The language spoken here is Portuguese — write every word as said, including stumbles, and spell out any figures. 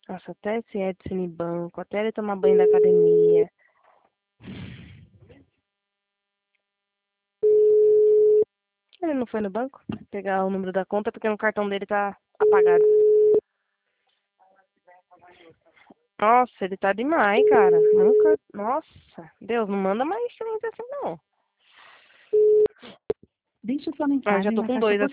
Nossa, até esse Edson ir banco, até ele tomar banho da academia. Ele não foi no banco pegar o número da conta porque no cartão dele tá apagado. Nossa, ele tá demais, cara. Nunca. Nossa, Deus, não manda mais cliente assim, não. Deixe sua Ah, já mensagem tô na com caixa dois postal.